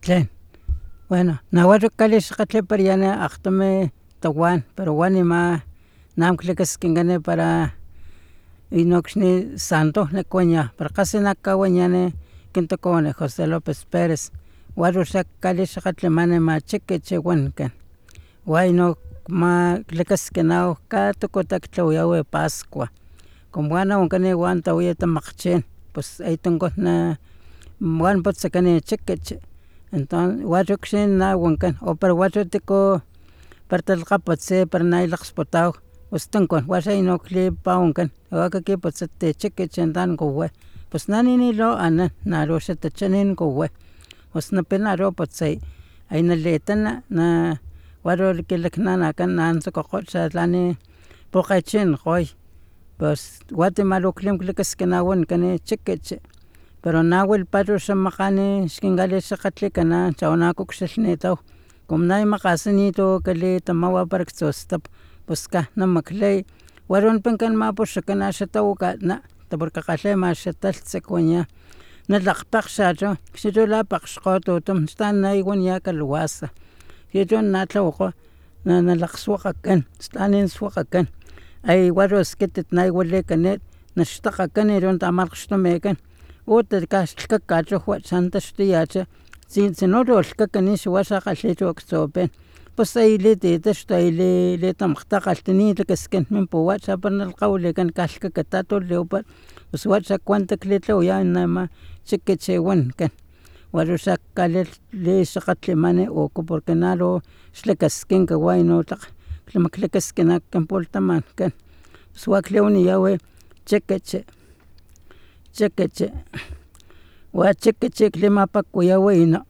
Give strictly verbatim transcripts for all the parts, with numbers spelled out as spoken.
tlen. Bueno, nahuatl kalixkatle para yana achtome tawan, pero wani ma namklikasquincane para inoxni santo necuenya, pero casi nakahuañane quintocone José López Pérez. Waruxa kalixkatle mane machiki chihuancan. Huayno ma clicasquinao ka tocotac tlahuyawe Pascua. Como wana uncane guanta huyeta makchen, pues ahí tengo na wan potzakane chiquichi. Entonces, huachuxin na wancan, o pero huachotico partalqapotse para nailaxpotao, pues tencon, huaxa inocli pauncan, huaca potzate chiquichi entan cohue. Pues nanini lo ana, naroxa tachanin cohue. Pues napinaro potzay, ahí naletana, na huaro kilaknanacan nanzocococha tlani poqachin hoy. Pues guatemaloclim clicasquinawan cane chiquichi. Pero nahuel paro xamakani xkinkali xakatlikana chawanakokxelnitaw como nay makasinito kali tamawa para ktzostap pues kah namaklay waron penkan mapuxakana xatawakatna taporkakgalhe maxataltzek wanya nalakgpakgxacho xito lapakgxkgototom stan naiwanya kalawasa xito natlawakgo nalakgswakgakan stanin swakgakan ay waro skitit naiwalikanet naxtakgakan iron tamalkgxtomekan uta kaxlhkakacho xantaxtuyacha tsinoro lhkakani xiwaxa kgalhicho ktsopen pues ay lititaxtu ay litamakgtakgalhtini lakaskin min puwa xapara nalkgawilikan kalhkakatato leupa pues waxa kuenta klitlawaya nama chikichi wankan waruxa kalixakgatlimani uku porque nalo xlakaskinka wayno tlakg maklakaskinakan pultamankan pues wakliwaniyawi chikichi chikichi wa chikichi klimapakuyawi ino.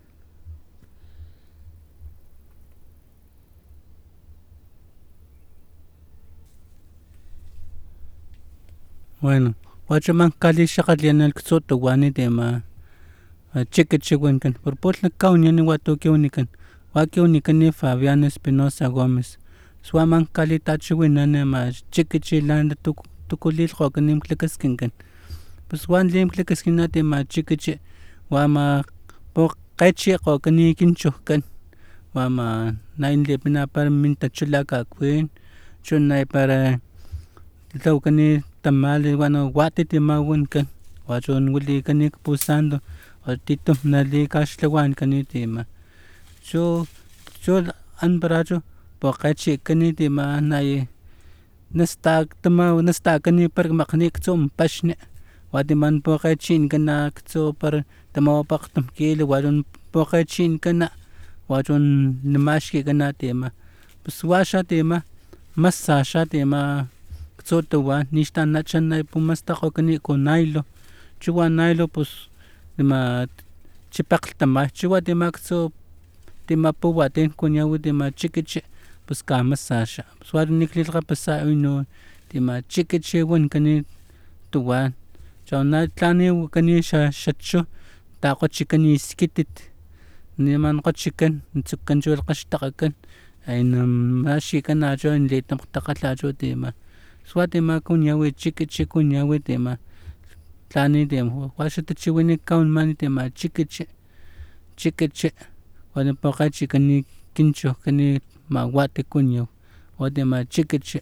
Bueno, huachaman kalixakgatliana ktsotowan tema chikichi wankan por potla kauniani watokiwanikan wakiwanikan Fabián Espinosa Gómez suaman kalitachiwinani ma chikichi lana tukulilhqokan klakaskinkan pues wan lim klakaskinati ma chikichi wama poqechi qokani kinchujkan wama nainlepina para mintachulakakwin chunay para tlawkani tamales bueno watitimawankan wachon wilikani pusando titom nali kaxtlawankani tima cho cho anparacho poqechi kani tima nay nastak tama nastakani para maqni ktsom paxni watiman poqechin kana ktso para tamawapaqtam kili waron poqechin kana wachon namaxki kana tima pues waxa tima masaxa tima ktsotawan nixtan nachanay pumastaqokani con nailo chuwa nailo pues tima chipaqltama chuwa tima ktso tima puwatin kunyawi tima chikichi pues kamasaxa pues waro niklilqapasa ino tima chikichi wankani tuwan chawna tlani wakani xacho takgochikani skitit niman kgochikan tsukancho lkgaxtakgakan ayna maxikan nacho litamkgtakgalhacho tima swa tima kunyawi chikichi kunyawi tima tlani tima waxa tachiwini kaunmani tima chikichi chikichi wana poqechikani kinchujkani mawati kunyaw wa tima chikichi.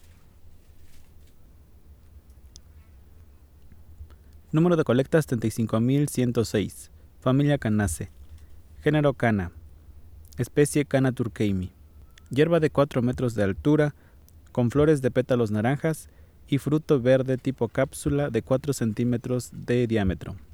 Número de colectas setenta y cinco mil ciento seis. Familia Canace. Género Cana. Especie Cana turqueimi. Hierba de cuatro metros de altura, con flores de pétalos naranjas y fruto verde tipo cápsula de cuatro centímetros de diámetro.